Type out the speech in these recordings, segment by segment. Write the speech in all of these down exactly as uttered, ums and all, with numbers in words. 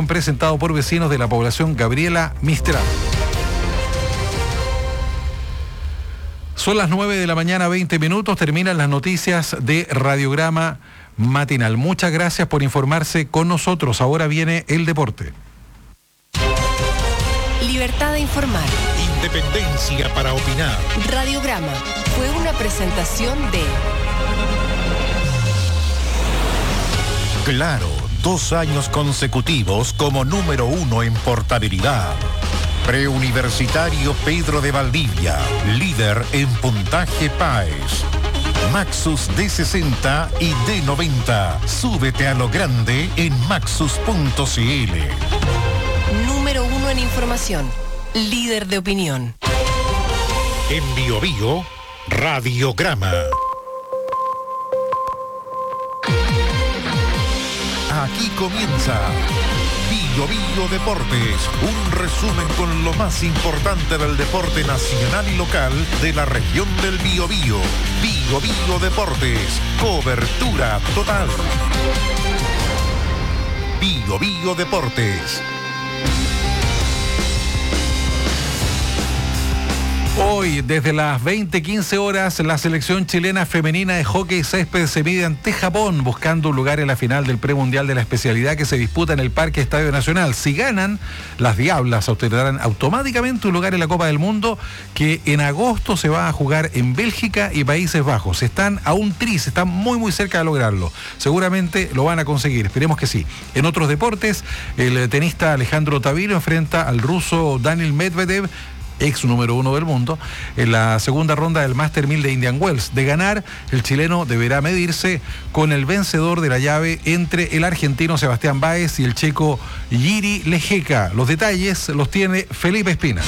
presentado por vecinos de la población Gabriela Mistral. Son las nueve de la mañana, veinte minutos, terminan las noticias de Radiograma Matinal. Muchas gracias por informarse con nosotros. Ahora viene el deporte. Libertad de informar. Independencia para opinar. Radiograma fue una presentación de... Claro, dos años consecutivos como número uno en portabilidad. Preuniversitario Pedro de Valdivia, líder en puntaje PAES. Maxus D sesenta y D noventa. Súbete a lo grande en maxus punto c l. Número uno en información. Líder de opinión. En Bio Bio, Radiograma. Aquí comienza Bio Bio Deportes, un resumen con lo más importante del deporte nacional y local de la región del Biobío. Bio Bio Deportes, cobertura total. Bio Bio Deportes. Hoy, desde las veinte quince horas, la selección chilena femenina de hockey césped se mide ante Japón, buscando un lugar en la final del premundial de la especialidad que se disputa en el Parque Estadio Nacional. Si ganan, las Diablas obtendrán automáticamente un lugar en la Copa del Mundo, que en agosto se va a jugar en Bélgica y Países Bajos. Están a un tris, están muy muy cerca de lograrlo. Seguramente lo van a conseguir, esperemos que sí. En otros deportes, el tenista Alejandro Tavilo enfrenta al ruso Daniil Medvedev, ex número uno del mundo, en la segunda ronda del Master mil de Indian Wells. De ganar, el chileno deberá medirse con el vencedor de la llave entre el argentino Sebastián Báez y el checo Jiří Lehecka. Los detalles los tiene Felipe Espina.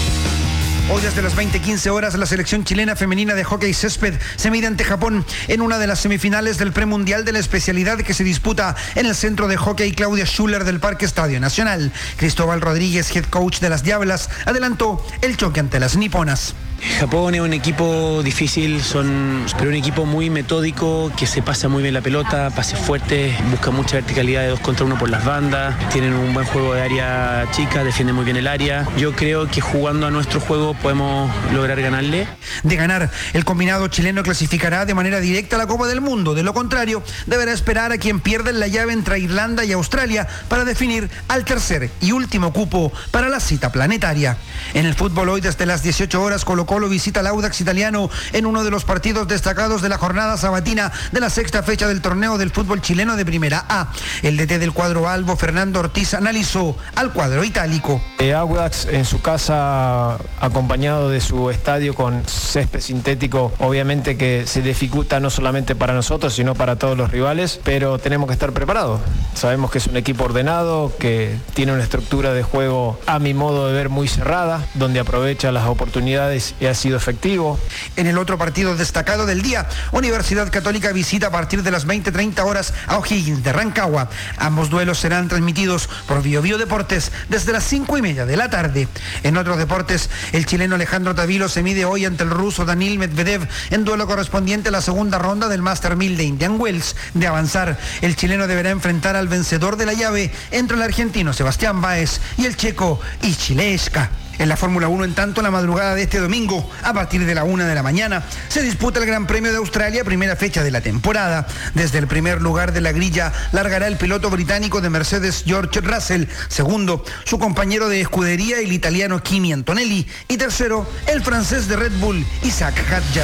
Hoy desde las veinte quince horas la selección chilena femenina de hockey césped se mide ante Japón en una de las semifinales del premundial de la especialidad que se disputa en el centro de hockey Claudia Schuller del Parque Estadio Nacional. Cristóbal Rodríguez, head coach de las Diablas, adelantó el choque ante las niponas. Japón es un equipo difícil, son, pero un equipo muy metódico, que se pasa muy bien la pelota, pases fuertes, busca mucha verticalidad de dos contra uno por las bandas, tienen un buen juego de área chica, defienden muy bien el área. Yo creo que jugando a nuestro juego podemos lograr ganarle. De ganar, el combinado chileno clasificará de manera directa a la Copa del Mundo. De lo contrario, deberá esperar a quien pierda en la llave entre Irlanda y Australia para definir al tercer y último cupo para la cita planetaria. En el fútbol hoy desde las dieciocho horas, Colo Colo visita al Audax italiano en uno de los partidos destacados de la jornada sabatina de la sexta fecha del torneo del fútbol chileno de Primera A. El D T del cuadro albo, Fernando Ortiz, analizó al cuadro itálico. Eh, Audax en su casa, acompañado de su estadio con césped sintético, obviamente que se dificulta no solamente para nosotros, sino para todos los rivales, pero tenemos que estar preparados. Sabemos que es un equipo ordenado, que tiene una estructura de juego, a mi modo de ver, muy cerrada, donde aprovecha las oportunidades y ha sido efectivo. En el otro partido destacado del día, Universidad Católica visita a partir de las veinte treinta horas a O'Higgins de Rancagua. Ambos duelos serán transmitidos por Bio Bio Deportes desde las cinco y media de la tarde. En otros deportes, el chileno Alejandro Tavilo se mide hoy ante el ruso Daniil Medvedev en duelo correspondiente a la segunda ronda del Master mil de Indian Wells. De avanzar, el chileno deberá enfrentar al vencedor de la llave entre el argentino Sebastián Báez y el checo Jiří Lehecka. En la Fórmula uno, en tanto, la madrugada de este domingo, a partir de la una de la mañana, se disputa el Gran Premio de Australia, primera fecha de la temporada. Desde el primer lugar de la grilla largará el piloto británico de Mercedes, George Russell. Segundo, su compañero de escudería, el italiano Kimi Antonelli. Y tercero, el francés de Red Bull, Isaac Hadjar.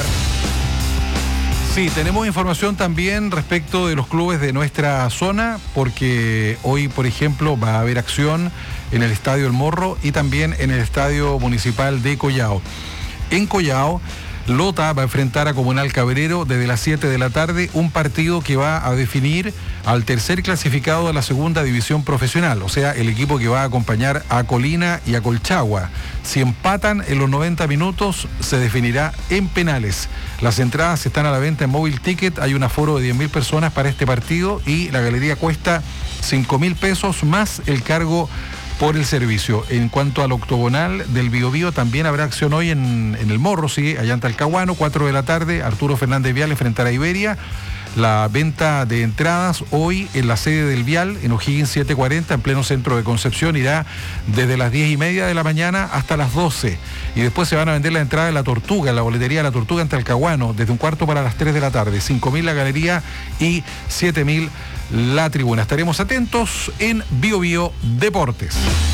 Sí, tenemos información también respecto de los clubes de nuestra zona, porque hoy, por ejemplo, va a haber acción en el Estadio El Morro y también en el Estadio Municipal de Collao. En Collao, Lota va a enfrentar a Comunal Cabrero desde las siete de la tarde, un partido que va a definir al tercer clasificado de la segunda división profesional, o sea, el equipo que va a acompañar a Colina y a Colchagua. Si empatan en los noventa minutos, se definirá en penales. Las entradas están a la venta en Móvil Ticket, hay un aforo de diez mil personas para este partido y la galería cuesta cinco mil pesos más el cargo por el servicio. En cuanto al octogonal del Biobío, también habrá acción hoy en, en el Morro, sí, allá en Talcahuano, cuatro de la tarde, Arturo Fernández Vial enfrentará a Iberia. la venta de entradas hoy en la sede del Vial, en O'Higgins setecientos cuarenta, en pleno centro de Concepción. Irá desde las diez y media de la mañana hasta las doce. Y después se van a vender la entrada de La Tortuga, en la boletería de La Tortuga en Talcahuano, desde un cuarto para las tres de la tarde. cinco mil la galería y siete mil la tribuna. Estaremos atentos en Bio Bio Deportes.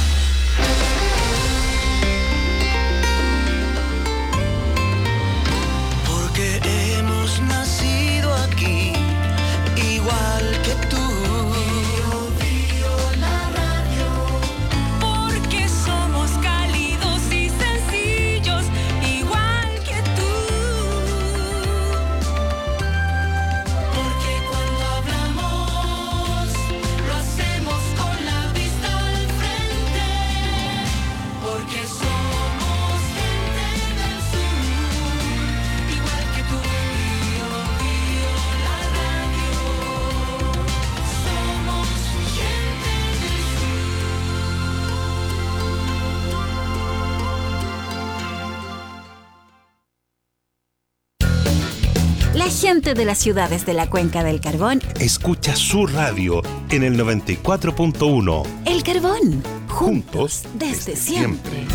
Porque hemos nacido aquí, igual que tú. Porque somos cálidos y sencillos, igual que tú. Porque cuando hablamos, lo hacemos con la vista al frente. Porque somos gente del sur, igual que tú. Bio, bio, la radio. Somos gente del La gente de las ciudades de la Cuenca del Carbón, Escucha su radio en el noventa y cuatro punto uno. El Carbón, Juntos desde siempre.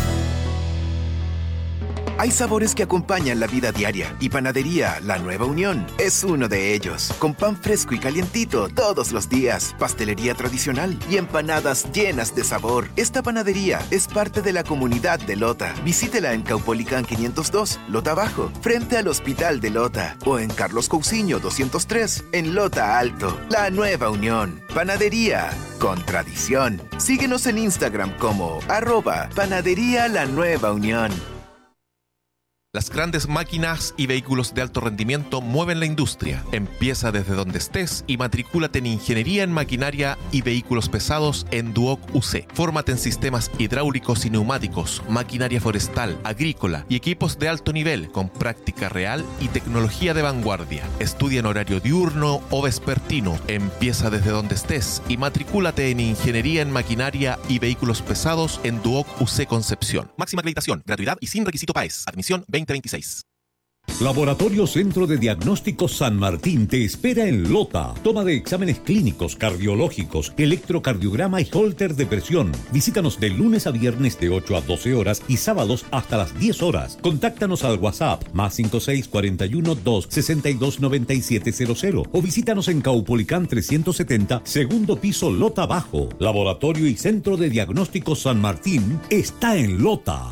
Hay sabores que acompañan la vida diaria y Panadería La Nueva Unión es uno de ellos. Con pan fresco y calientito todos los días, pastelería tradicional y empanadas llenas de sabor. Esta panadería es parte de la comunidad de Lota. Visítela en Caupolicán quinientos dos, Lota Bajo, frente al Hospital de Lota, o en Carlos Cousiño doscientos tres, en Lota Alto. La Nueva Unión, panadería con tradición. Síguenos en Instagram como arroba Panadería La Nueva Unión. Las grandes máquinas y vehículos de alto rendimiento mueven la industria. Empieza desde donde estés y matricúlate en Ingeniería en Maquinaria y Vehículos Pesados en Duoc U C. Fórmate en sistemas hidráulicos y neumáticos, maquinaria forestal, agrícola y equipos de alto nivel con práctica real y tecnología de vanguardia. Estudia en horario diurno o vespertino. Empieza desde donde estés y matricúlate en Ingeniería en Maquinaria y Vehículos Pesados en Duoc U C Concepción. Máxima acreditación, gratuidad y sin requisito P A E S. Admisión veinte veintiséis. Laboratorio Centro de Diagnóstico San Martín te espera en Lota. Toma de exámenes clínicos, cardiológicos, electrocardiograma y holter de presión. Visítanos de lunes a viernes de ocho a doce horas y sábados hasta las diez horas. Contáctanos al WhatsApp más cinco seis cuatro uno dos seis dos nueve siete cero cero o visítanos en Caupolicán trescientos setenta, segundo piso, Lota Bajo. Laboratorio y Centro de Diagnóstico San Martín está en Lota.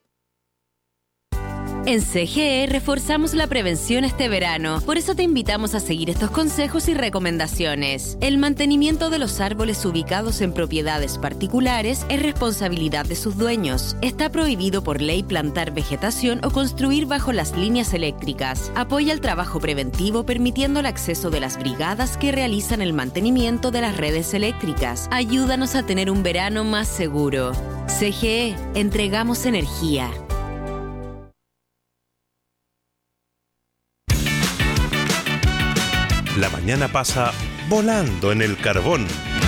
En C G E reforzamos la prevención este verano, por eso te invitamos a seguir estos consejos y recomendaciones. El mantenimiento de los árboles ubicados en propiedades particulares es responsabilidad de sus dueños. Está prohibido por ley plantar vegetación o construir bajo las líneas eléctricas. Apoya el trabajo preventivo permitiendo el acceso de las brigadas que realizan el mantenimiento de las redes eléctricas. Ayúdanos a tener un verano más seguro. C G E, entregamos energía. La mañana pasa volando en el Carbón.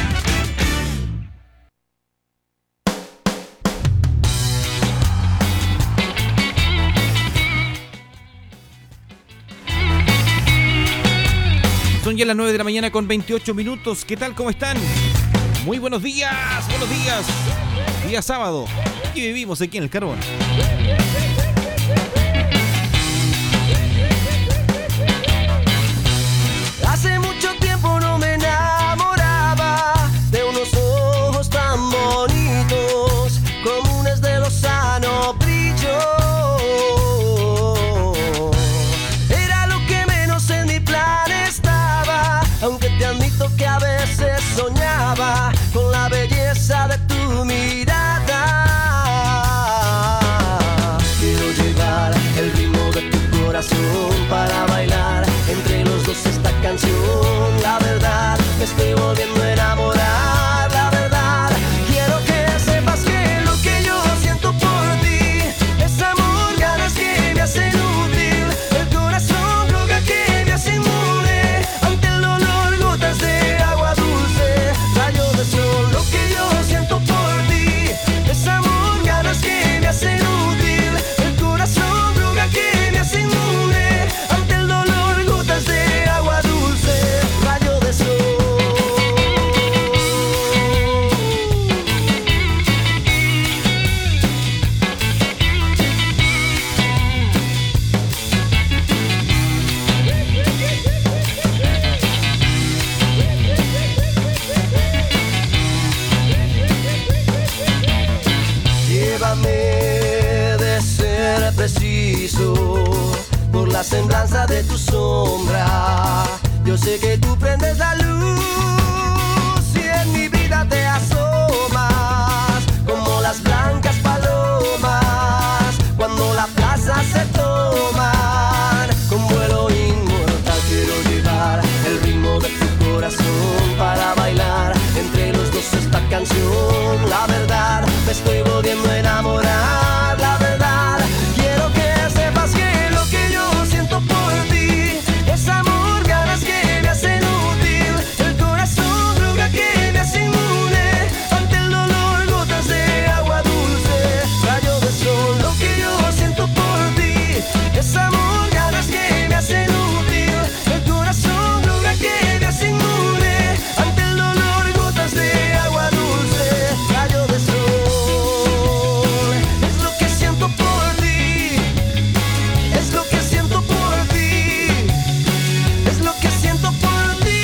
Son ya las nueve de la mañana con veintiocho minutos. ¿Qué tal? ¿Cómo están? Muy buenos días, buenos días. Día sábado. Y vivimos aquí en el Carbón. Hace mucho tiempo no me enamoraba de unos ojos tan bonitos, comunes de lozano brillo. Era lo que menos en mi plan estaba, aunque te admito que a veces soñaba con la belleza de tu mirada. Quiero la semblanza de tu sombra. Yo sé que tú prendes la luz y en mi vida te asomas como las blancas palomas cuando la plaza se toman. Con vuelo inmortal quiero llevar el ritmo de tu corazón para bailar entre los dos esta canción. La verdad, me estoy volviendo a enamorar. La verdad, quiero que sepas que lo que yo siento por ti es amor, ganas que me hacen útil, el corazón droga que me hace inmune ante el dolor, gotas de agua dulce, rayo de sol. Lo que yo siento por ti es amor, ganas que me hacen útil, el corazón droga que me hace inmune ante el dolor, gotas de agua dulce, rayo de sol. Es lo que siento por ti, es lo que siento por ti, es lo que siento por ti.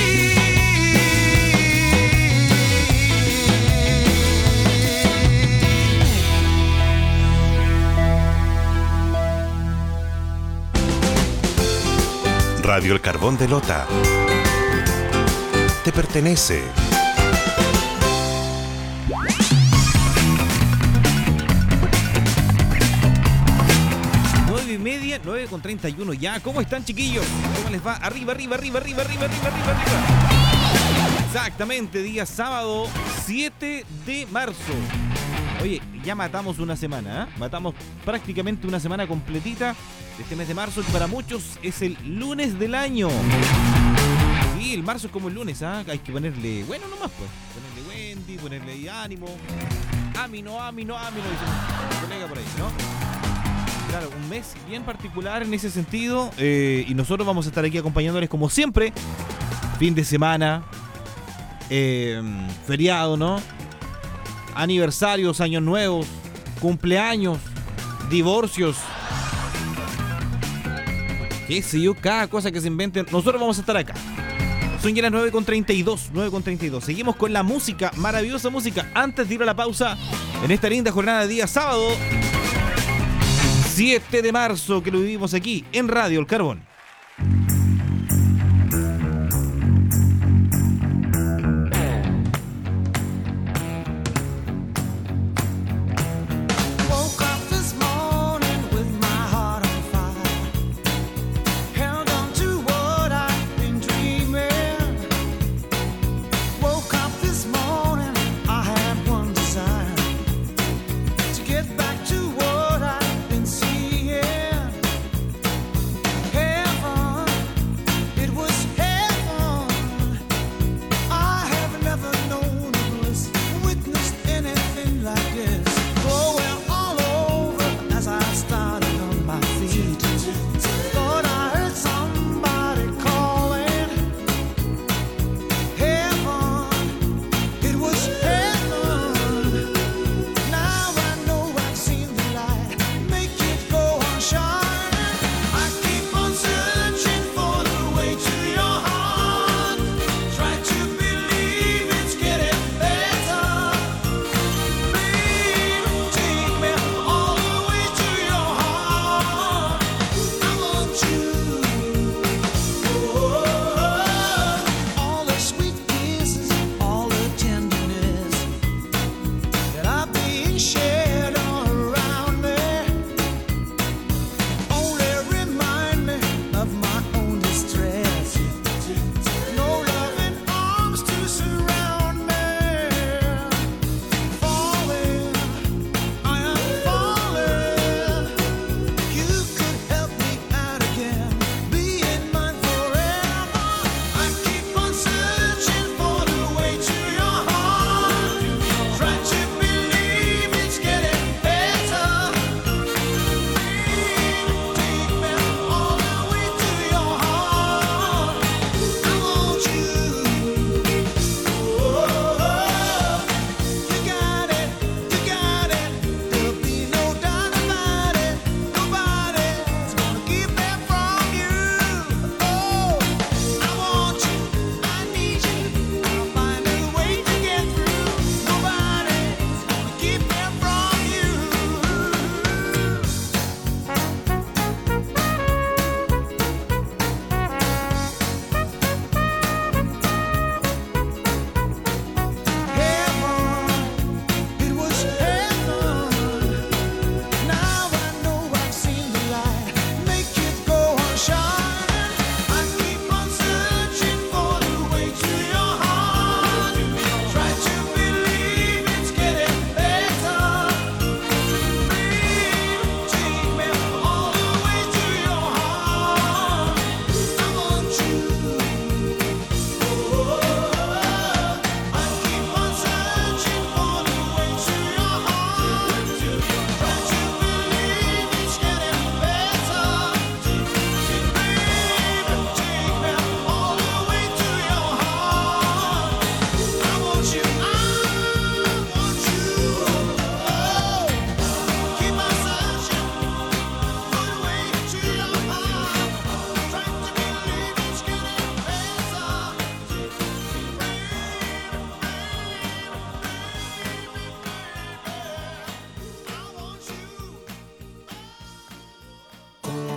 Radio El Carbón de Lota te pertenece. nueve y media, nueve con treinta y uno ya. ¿Cómo están, chiquillos? ¿Cómo les va? Arriba, arriba, arriba, arriba, arriba, arriba, arriba, arriba. Exactamente, día sábado siete de marzo. Oye, ya matamos una semana, ¿eh? Matamos prácticamente una semana completita de este mes de marzo, que para muchos es el lunes del año. Sí, el marzo es como el lunes, ¿ah? Hay que ponerle, bueno, nomás pues. Ponerle Wendy, ponerle ahí ánimo. Amino, amino, amino, dice un colega por ahí, ¿no? Claro, un mes bien particular en ese sentido, eh, y nosotros vamos a estar aquí acompañándoles como siempre. Fin de semana, eh, feriado, ¿no? Aniversarios, años nuevos, cumpleaños, divorcios, qué sé yo, cada cosa que se inventen. Nosotros vamos a estar acá. Son ya las nueve con treinta y dos, nueve con treinta y dos. Seguimos con la música, maravillosa música. Antes de ir a la pausa, en esta linda jornada de día sábado siete de marzo, que lo vivimos aquí en Radio El Carbón.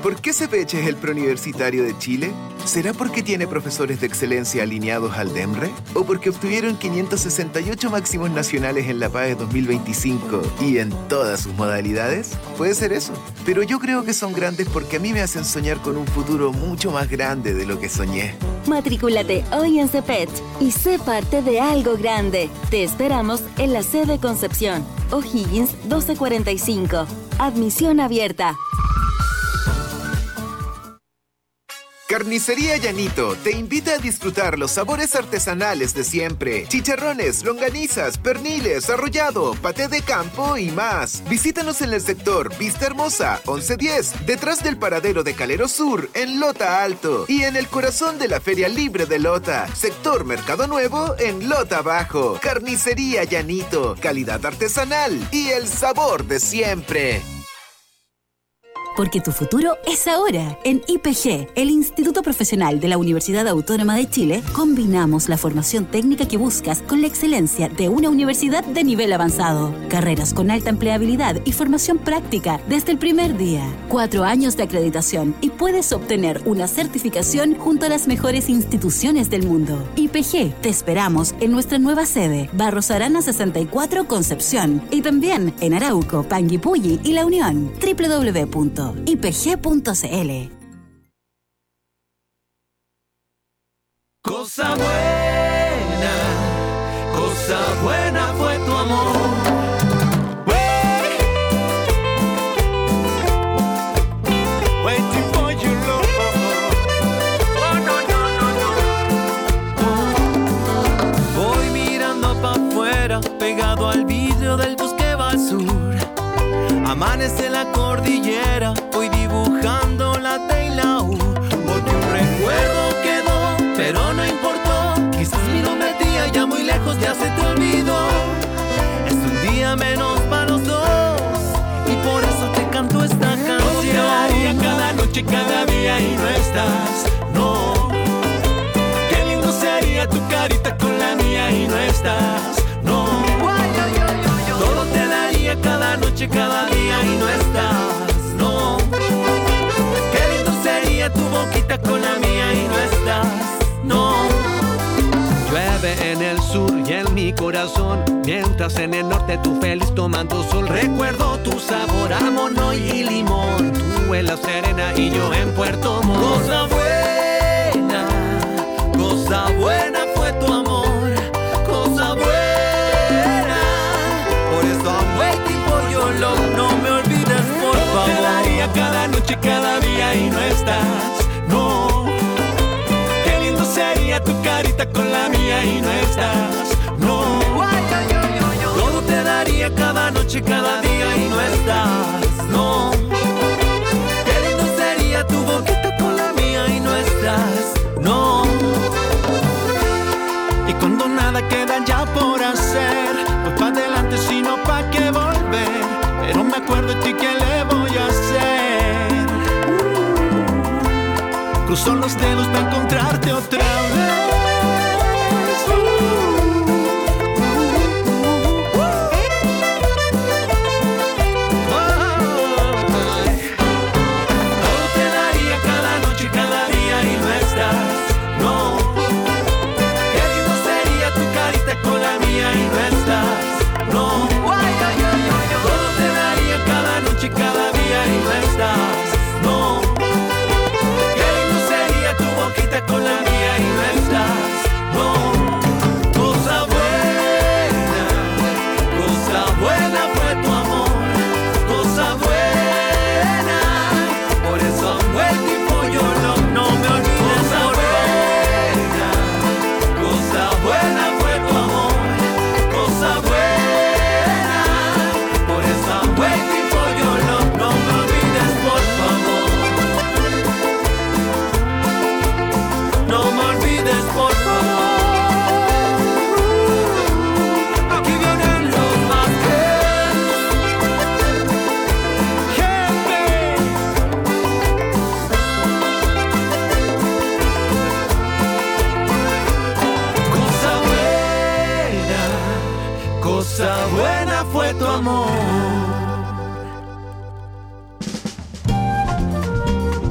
¿Por qué C P H es el preuniversitario de Chile? ¿Será porque tiene profesores de excelencia alineados al DEMRE? ¿O porque obtuvieron quinientos sesenta y ocho máximos nacionales en la PAES dos mil veinticinco y en todas sus modalidades? Puede ser eso. Pero yo creo que son grandes porque a mí me hacen soñar con un futuro mucho más grande de lo que soñé. Matricúlate hoy en C P H y sé parte de algo grande. Te esperamos en la sede Concepción, O'Higgins doce cuarenta y cinco. Admisión abierta. Carnicería Llanito te invita a disfrutar los sabores artesanales de siempre. Chicharrones, longanizas, perniles, arrollado, paté de campo y más. Visítanos en el sector Vista Hermosa, once diez, detrás del paradero de Calero Sur, en Lota Alto. Y en el corazón de la Feria Libre de Lota, sector Mercado Nuevo, en Lota Bajo. Carnicería Llanito, calidad artesanal y el sabor de siempre. Porque tu futuro es ahora. En I P G, el Instituto Profesional de la Universidad Autónoma de Chile, combinamos la formación técnica que buscas con la excelencia de una universidad de nivel avanzado. Carreras con alta empleabilidad y formación práctica desde el primer día. Cuatro años de acreditación y puedes obtener una certificación junto a las mejores instituciones del mundo. I P G, te esperamos en nuestra nueva sede, Barros Arana sesenta y cuatro, Concepción, y también en Arauco, Panguipulli y La Unión. doble u doble u doble u punto i p g punto c l. Cosa buena, cosa buena fue tu amor. Waiting for your love. Oh, no, no, no, no. Voy mirando pa' afuera, pegado al vidrio del bus que va al sur. Amanece la cordillera, voy dibujando la T y la U. Porque un recuerdo quedó, pero no importó. Quizás mi nombre tía ya muy lejos ya se te olvidó. Es un día menos para los dos y por eso te canto esta canción. Todo te daría cada noche, cada día y no estás, no. Qué lindo sería tu carita con la mía y no estás, no. Todo te daría cada noche, cada día y no estás, no. Qué lindo sería tu boquita con la mía y no estás, no. Llueve en el sur y en mi corazón, mientras en el norte tú feliz tomando sol. Recuerdo tu sabor a mono y limón, tú en La Serena y yo en Puerto Montt. Cosa buena, cosa buena fue tu amor, cosa buena. No me olvides, por favor. Te daría cada noche, cada día y no estás, no. Qué lindo sería tu carita con la mía y no estás, no. Todo te daría cada noche, cada día y no estás, no. Qué lindo sería tu boquita con la mía y no estás, no. Y cuando nada queda ya por hacer, pues pa' adelante sino pa' qué volver. Pero me acuerdo de ti, ¿qué le voy a hacer? Uh, cruzo los dedos para encontrarte otra vez. Todo te daría cada noche, cada día y no estás, no. Qué lindo sería tu carita con la mía y no estás, no. Cada noche, cada día y no estás, no. Qué lindo sería tu boquita con la mía y no estás, no. Cosa buena, cosa buena fue tu amor, cosa buena. Por eso I'm waiting for your love, no me olvides, por buena. Cosa buena fue tu amor, cosa buena. Por eso I'm waiting. No me olvides, por favor. No me olvides, por favor. Aquí vienen los más gente. Cosa buena, cosa buena fue tu amor.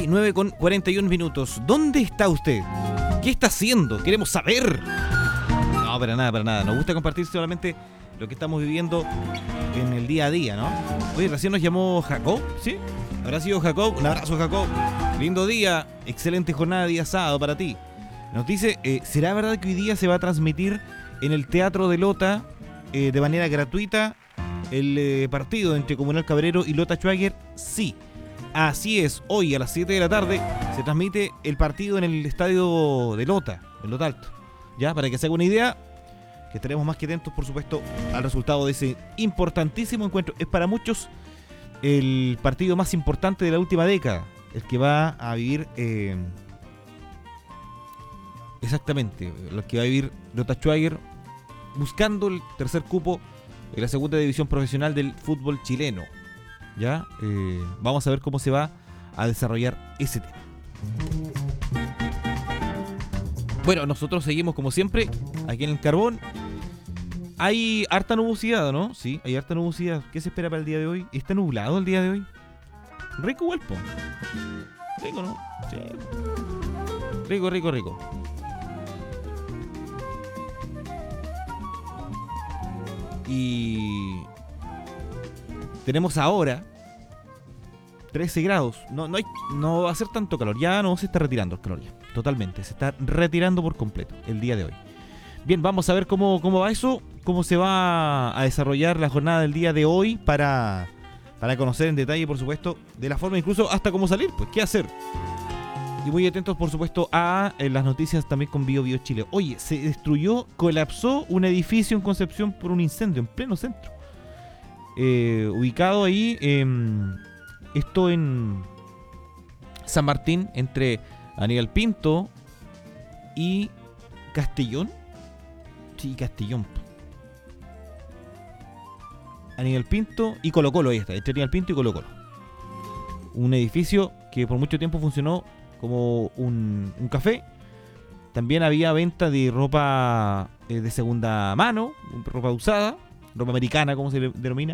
nueve con cuarenta y uno minutos. ¿Dónde está usted? ¿Qué está haciendo? Queremos saber. No, para nada, para nada. Nos gusta compartir solamente lo que estamos viviendo en el día a día, ¿no? Oye, recién nos llamó Jacob, ¿sí? ¿Habrá sido Jacob? Un abrazo, Jacob. Lindo día, excelente jornada de día sábado para ti. Nos dice, eh, ¿será verdad que hoy día se va a transmitir en el Teatro de Lota eh, de manera gratuita el eh, partido entre Comunal Cabrero y Lota Schwager? Sí, así es. Hoy a las siete de la tarde se transmite el partido en el estadio de Lota, en Lota Alto. Ya, para que se haga una idea, que estaremos más que atentos, por supuesto, al resultado de ese importantísimo encuentro. Es para muchos el partido más importante de la última década, el que va a vivir... Eh, exactamente, el que va a vivir Lota Schwager buscando el tercer cupo en la segunda división profesional del fútbol chileno. Ya, eh, vamos a ver cómo se va a desarrollar ese tema. Bueno, nosotros seguimos como siempre aquí en el Carbón. Hay harta nubosidad, ¿no? Sí, hay harta nubosidad. ¿Qué se espera para el día de hoy? ¿Está nublado el día de hoy? Rico, Huelpo. Rico, ¿no? Sí. Rico, rico, rico. Y tenemos ahora trece grados. No, no, hay, no va a ser tanto calor. Ya no se está retirando el calor ya. Totalmente. Se está retirando por completo el día de hoy. Bien, vamos a ver cómo, cómo va eso. Cómo se va a desarrollar la jornada del día de hoy para, para conocer en detalle, por supuesto, de la forma incluso hasta cómo salir. Pues, ¿qué hacer? Y muy atentos, por supuesto, a eh, las noticias también con Bio Bio Chile. Oye, se destruyó, colapsó un edificio en Concepción por un incendio en pleno centro. Eh, ubicado ahí, eh, esto en San Martín, entre Aníbal Pinto y Castellón. Sí, Castellón. Aníbal Pinto y Colo Colo, ahí está, entre Aníbal Pinto y Colo Colo. Un edificio que por mucho tiempo funcionó como un, un café. También había venta de ropa eh, de segunda mano, ropa usada, ropa americana, como se le denomina.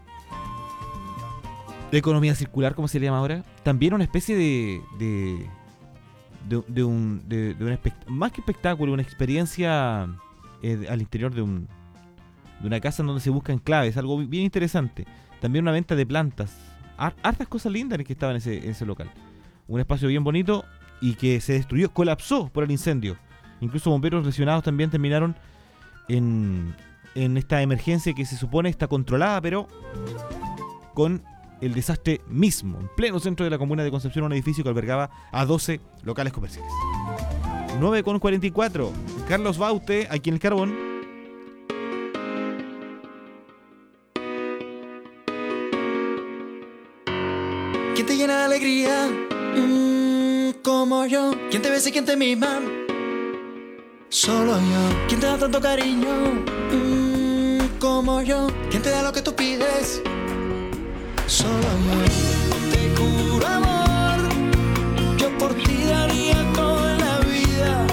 De economía circular, como se le llama ahora. También una especie de de, de, de un de, de un espect- más que espectáculo, una experiencia eh, al interior de un de una casa en donde se buscan claves, algo bien interesante. También una venta de plantas, hartas cosas lindas que estaban en ese, en ese local. Un espacio bien bonito y que se destruyó, colapsó por el incendio. Incluso bomberos lesionados también terminaron en, en esta emergencia que se supone está controlada, pero con el desastre mismo, en pleno centro de la comuna de Concepción, un edificio que albergaba a doce locales comerciales. nueve con cuarenta y cuatro. Carlos Baute, aquí en el Carbón. ¿Quién te llena de alegría? Mm, como yo. ¿Quién te besa y quién te mima? Solo yo. ¿Quién te da tanto cariño? Mm, como yo. ¿Quién te da lo que tú pides? Solo yo. Te juro amor, yo por ti daría toda la vida.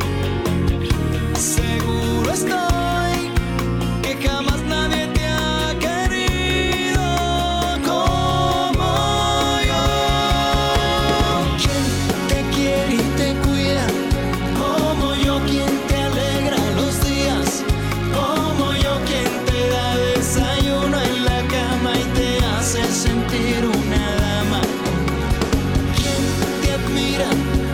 Seguro estoy que jamás nadie te ha querido como yo. Quien te quiere y te cuida como yo, quien te alegra los días como yo, quien te da desayuno en la cama y te hace sentir una dama. Quien te admira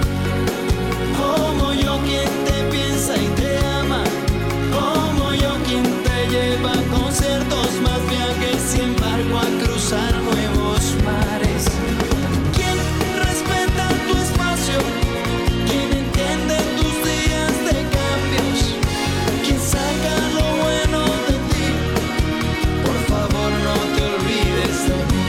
como yo, quien te piensa y te ama como yo, quien te lleva a conciertos, más viajes, sin embargo a cruzar nuevos mares. Quien respeta tu espacio, quien entiende tus días de cambios, quien saca lo bueno de ti. Por favor no te olvides de mí.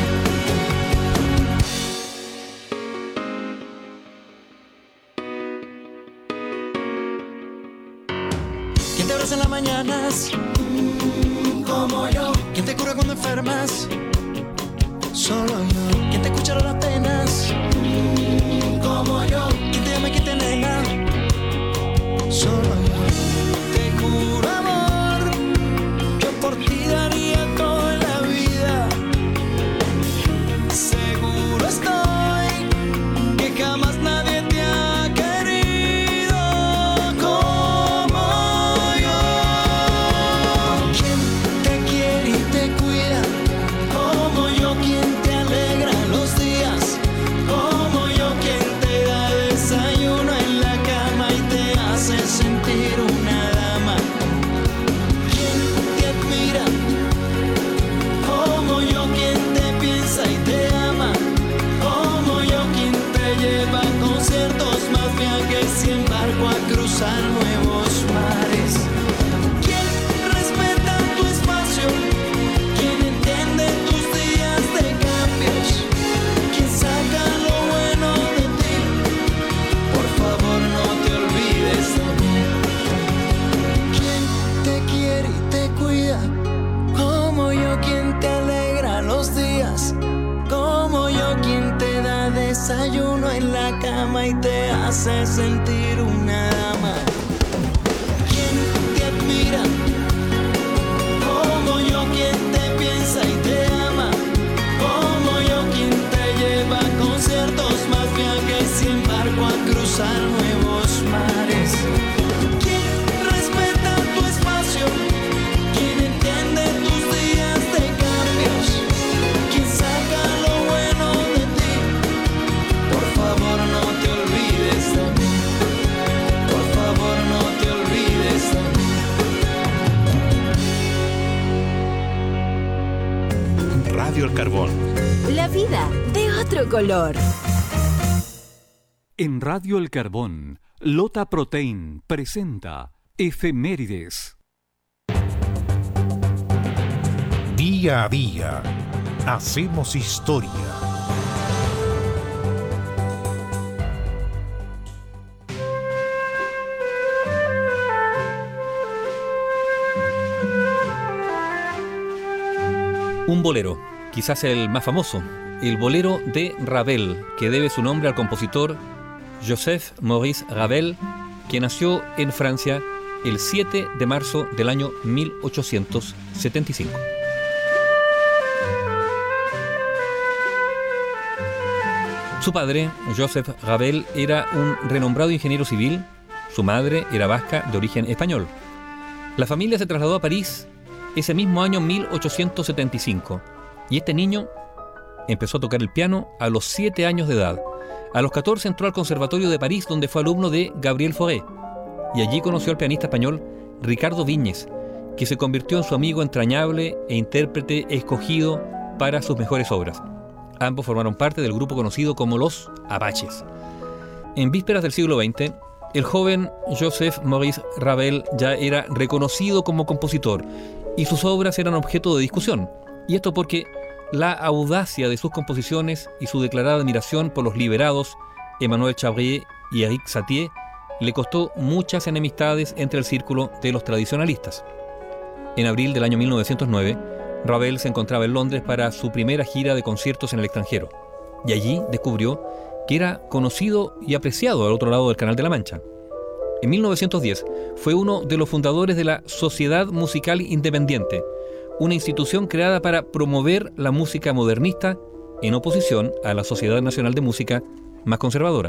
¿Quién te abraza en las mañanas? Mm, como yo. ¿Quién te cura cuando enfermas? Solo yo. ¿Quién te escucha las penas? Mm, como yo. ¿Quién te ama y quién te nega? Solo yo. Te juro amor, yo por ti daría toda la vida. Seguro estoy que como yo quien te piensa y te ama, como yo quien te lleva a conciertos, más viajes y embarco a cruzar nuevos mares. Quien respeta tu espacio, quien entiende tus días de cambios, quien saca lo bueno de ti, por favor no te olvides de mí. Quien te quiere y te cuida, como yo quien te alegra los días, como yo quien te da desayuno en la cama y te hace sentir una dama. Quien te admira, como yo quien te piensa y te ama, como yo quien te lleva a conciertos, más viajes y embarco a cruzar nuevos mares. Quien respeta tu espacio, quien entiende tus días de cambios, quien saca lo bueno de ti, por favor no te olvides de mí, por favor no te olvides de mí. Radio El Carbón. La vida de otro color. En Radio El Carbón, Lota Protein presenta Efemérides. Día a día, hacemos historia. Un bolero, quizás el más famoso, el bolero de Ravel, que debe su nombre al compositor Joseph Maurice Ravel, que nació en Francia el siete de marzo del año mil ochocientos setenta y cinco. Su padre, Joseph Ravel, era un renombrado ingeniero civil. Su madre era vasca de origen español. La familia se trasladó a París ese mismo año mil ochocientos setenta y cinco, y este niño empezó a tocar el piano a los siete años de edad. A los catorce entró al Conservatorio de París, donde fue alumno de Gabriel Fauré, y allí conoció al pianista español Ricardo Viñes, que se convirtió en su amigo entrañable e intérprete escogido para sus mejores obras. Ambos formaron parte del grupo conocido como los Apaches. En vísperas del siglo veinte, el joven Joseph Maurice Ravel ya era reconocido como compositor y sus obras eran objeto de discusión. Y esto porque la audacia de sus composiciones y su declarada admiración por los liberados Emmanuel Chabrier y Éric Satie le costó muchas enemistades entre el círculo de los tradicionalistas. En abril del año mil novecientos nueve, Ravel se encontraba en Londres para su primera gira de conciertos en el extranjero, y allí descubrió que era conocido y apreciado al otro lado del Canal de la Mancha. En mil novecientos diez fue uno de los fundadores de la Sociedad Musical Independiente, una institución creada para promover la música modernista en oposición a la Sociedad Nacional de Música más conservadora.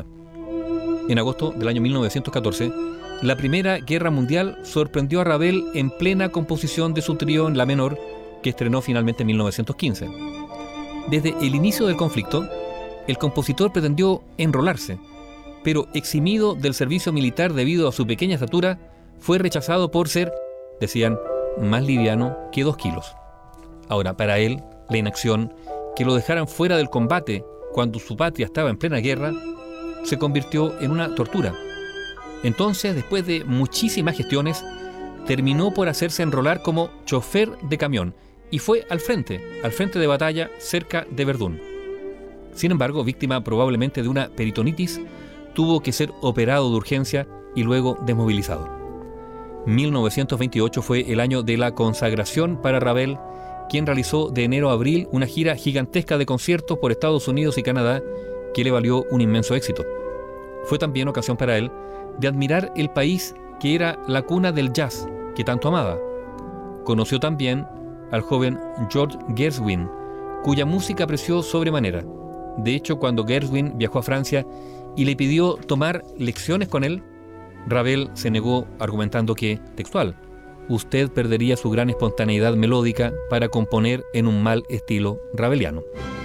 En agosto del año mil novecientos catorce, la Primera Guerra Mundial sorprendió a Ravel en plena composición de su trío en la menor, que estrenó finalmente en mil novecientos quince. Desde el inicio del conflicto, el compositor pretendió enrolarse, pero eximido del servicio militar debido a su pequeña estatura, fue rechazado por ser, decían, más liviano que dos kilos. Ahora, para él, la inacción, que lo dejaran fuera del combate cuando su patria estaba en plena guerra, se convirtió en una tortura. Entonces, después de muchísimas gestiones, terminó por hacerse enrolar como chofer de camión y fue al frente, al frente de batalla cerca de Verdún. Sin embargo, víctima probablemente de una peritonitis, tuvo que ser operado de urgencia y luego desmovilizado. mil novecientos veintiocho fue el año de la consagración para Ravel, quien realizó de enero a abril una gira gigantesca de conciertos por Estados Unidos y Canadá que le valió un inmenso éxito. Fue también ocasión para él de admirar el país que era la cuna del jazz que tanto amaba. Conoció también al joven George Gershwin, cuya música apreció sobremanera. De hecho, cuando Gershwin viajó a Francia y le pidió tomar lecciones con él, Ravel se negó argumentando que, textual, usted perdería su gran espontaneidad melódica para componer en un mal estilo raveliano.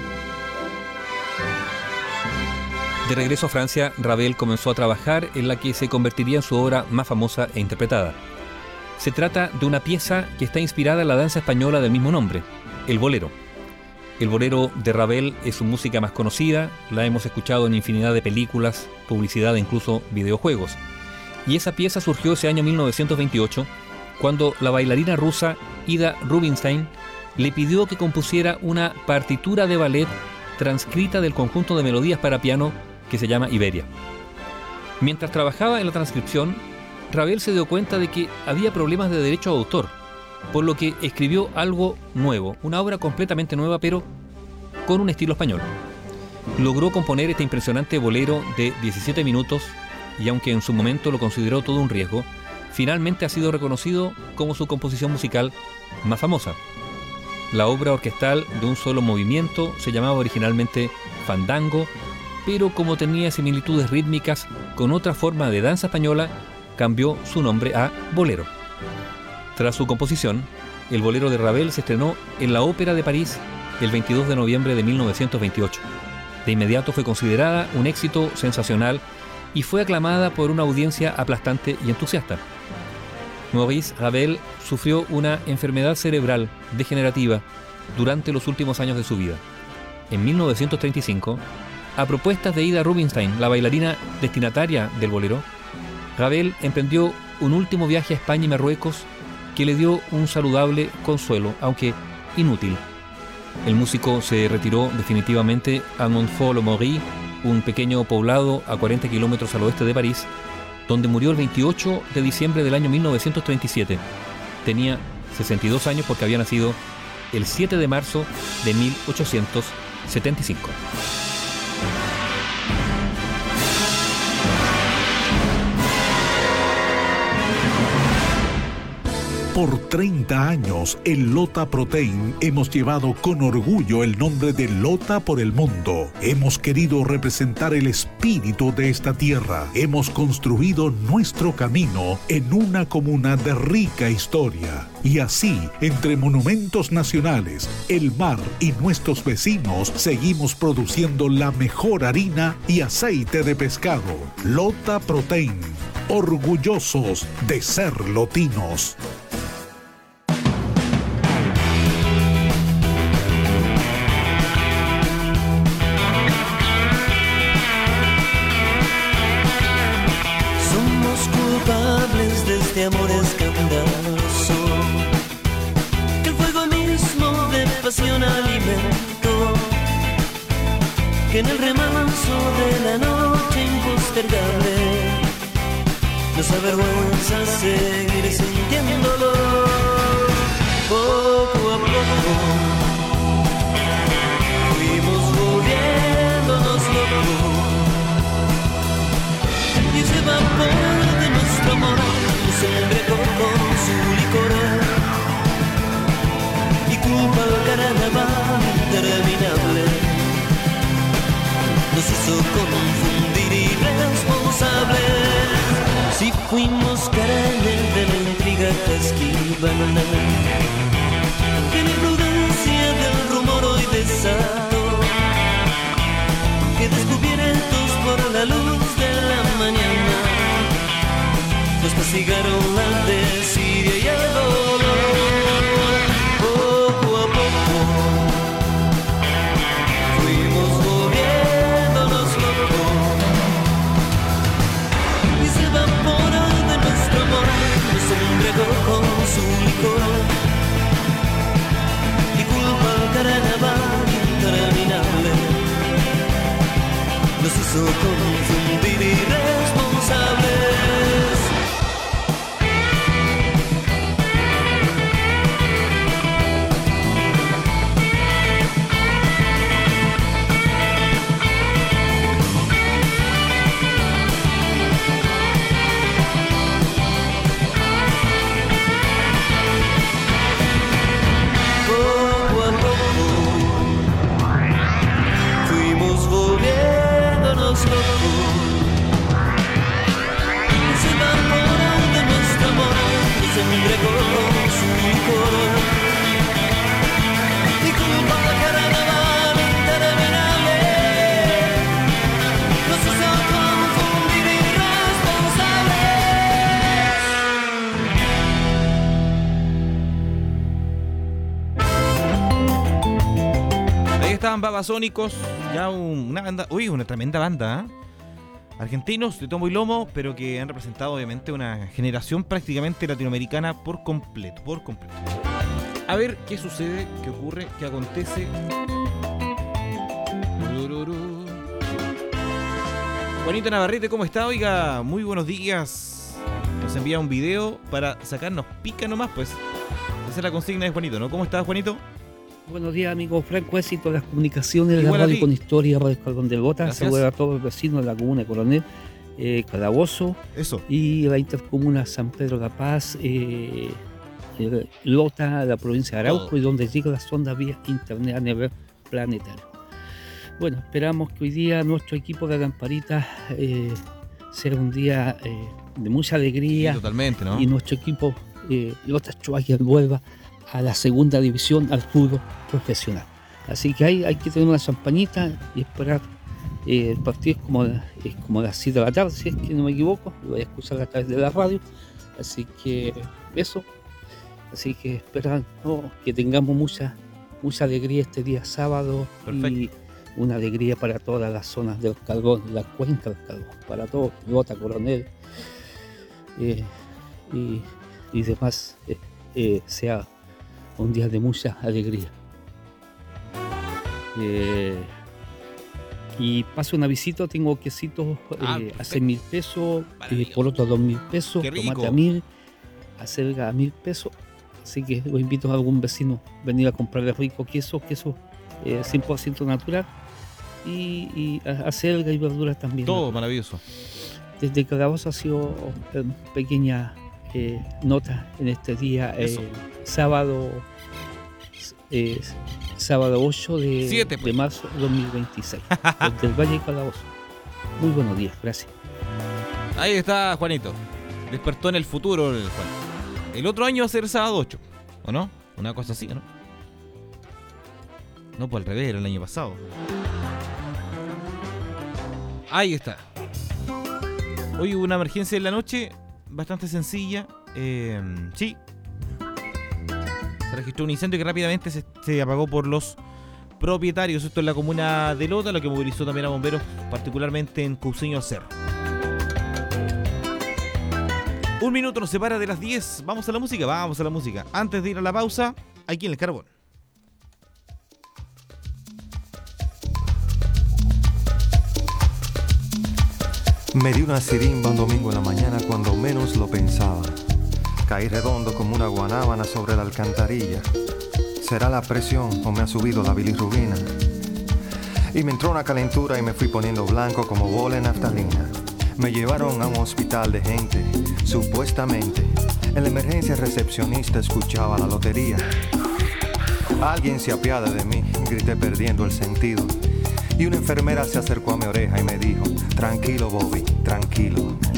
De regreso a Francia, Ravel comenzó a trabajar en la que se convertiría en su obra más famosa e interpretada. Se trata de una pieza que está inspirada en la danza española del mismo nombre, el bolero. El bolero de Ravel es su música más conocida, la hemos escuchado en infinidad de películas, publicidad e incluso videojuegos. Y esa pieza surgió ese año mil novecientos veintiocho, cuando la bailarina rusa Ida Rubinstein le pidió que compusiera una partitura de ballet transcrita del conjunto de melodías para piano que se llama Iberia. Mientras trabajaba en la transcripción, Ravel se dio cuenta de que había problemas de derecho de autor, por lo que escribió algo nuevo, una obra completamente nueva, pero con un estilo español. Logró componer este impresionante bolero de diecisiete minutos y, aunque en su momento lo consideró todo un riesgo, finalmente ha sido reconocido como su composición musical más famosa. La obra orquestal de un solo movimiento se llamaba originalmente Fandango, pero como tenía similitudes rítmicas con otra forma de danza española, cambió su nombre a bolero. Tras su composición, el bolero de Ravel se estrenó en la Ópera de París el veintidós de noviembre de mil novecientos veintiocho. De inmediato fue considerada un éxito sensacional y fue aclamada por una audiencia aplastante y entusiasta. Maurice Ravel sufrió una enfermedad cerebral degenerativa durante los últimos años de su vida. En mil novecientos treinta y cinco, a propuestas de Ida Rubinstein, la bailarina destinataria del bolero, Ravel emprendió un último viaje a España y Marruecos que le dio un saludable consuelo, aunque inútil. El músico se retiró definitivamente a Montfort-le-Maury, un pequeño poblado a cuarenta kilómetros al oeste de París, donde murió el veintiocho de diciembre del año mil novecientos treinta y siete. Tenía sesenta y dos años porque había nacido el siete de marzo de mil ochocientos setenta y cinco. Por treinta años, en Lota Protein hemos llevado con orgullo el nombre de Lota por el mundo. Hemos querido representar el espíritu de esta tierra. Hemos construido nuestro camino en una comuna de rica historia. Y así, entre monumentos nacionales, el mar y nuestros vecinos, seguimos produciendo la mejor harina y aceite de pescado. Lota Protein, orgullosos de ser lotinos. De este amor escandaloso, que el fuego mismo de pasión alimentó, que en el remanso de la noche impostergable nos avergüenza seguir sintiéndolo. Poco a poco fuimos volviéndonos locos, y ese vapor de nuestro amor se embriagó con su licor y culpa al carnaval interminable nos hizo confundir irresponsables. Si fuimos carnes de la intriga que esquivan, que la imprudencia del rumor hoy desató, que descubiertos por la luz de la mañana nos castigaron la desidia y el dolor. Poco a poco fuimos volviéndonos locos, y ese vapor de nuestro amor nos embriagó con su licor y culpa al carnaval interminable nos hizo confundir irresponsables. Fuimos volviéndonos locos, estaban Babasónicos, ya un- una banda, uy, una tremenda banda, ¿eh? Argentinos de tomo y lomo, pero que han representado obviamente una generación prácticamente latinoamericana por completo, por completo. A ver qué sucede, qué ocurre, qué acontece. Tururú. Juanito Navarrete, ¿cómo está? Oiga, muy buenos días. Nos envía un video para sacarnos pica nomás, pues. Esa es la consigna de Juanito, ¿no? ¿Cómo está, Juanito? Buenos días, amigo Franco, éxito de las comunicaciones de la Igual a radio ti. con historia para el Caldón del Bota. Gracias. Saludos a todos los vecinos de la comuna de Coronel, eh, Calabozo Eso. y la intercomuna San Pedro La Paz, eh, eh, Lota, la provincia de Arauco, Todo. y donde llega la sonda vía internet a nivel planetario. Bueno, esperamos que hoy día nuestro equipo de Lamparita eh, sea un día eh, de mucha alegría. Sí, totalmente, ¿no? Y nuestro equipo, eh, Lota Schwager, vuelva a la segunda división, al fútbol profesional. Así que hay, hay que tener una champañita y esperar. Eh, el partido es como, es como a las siete de la tarde, si es que no me equivoco, lo voy a escuchar a través de la radio. Así que eso. Así que esperar, ¿no?, que tengamos mucha, mucha alegría este día sábado. Perfecto. Y una alegría para todas las zonas del Caldón, la cuenca del Caldón, para todos, Lota, Coronel eh, y, y demás, eh, eh, sea un día de mucha alegría. Eh, y paso una visita, tengo quesitos Ah, eh, a perfecto. seis mil pesos, eh, por otros dos mil pesos, Qué rico. tomate a mil, acelga a mil pesos. Así que los invito a algún vecino a venir a comprarle rico queso, queso eh, cien por ciento natural, y, y a- acelga y verduras también. Todo maravilloso. Desde Calabozo ha sido eh, pequeña eh, nota en este día, eh, Eso. sábado eh, sábado ocho de, Siete, pues. de marzo de dos mil veintiséis, desde el Valle de Calabozo. Muy buenos días, gracias. Ahí está Juanito. Despertó en el futuro el Juan. El otro año va a ser sábado ocho, ¿o no? Una cosa así, ¿o no? No, pues al revés, era el año pasado. Ahí está. Hoy hubo una emergencia en la noche, bastante sencilla. Eh, sí. Se registró un incendio que rápidamente se, se apagó por los propietarios. Esto en la comuna de Lota, lo que movilizó también a bomberos, particularmente en Cousiño Cerro. Un minuto nos separa de las diez. Vamos a la música, vamos a la música. Antes de ir a la pausa, aquí en el carbón. Me di una sirimba un domingo en la mañana cuando menos lo pensaba. Caí redondo como una guanábana sobre la alcantarilla. ¿Será la presión o me ha subido la bilirrubina? Y me entró una calentura y me fui poniendo blanco como bola en naftalina. Me llevaron a un hospital de gente, supuestamente. En la emergencia recepcionista escuchaba la lotería. Alguien se apiada de mí, grité perdiendo el sentido. Y una enfermera se acercó a mi oreja y me dijo: tranquilo, Bobby, tranquilo.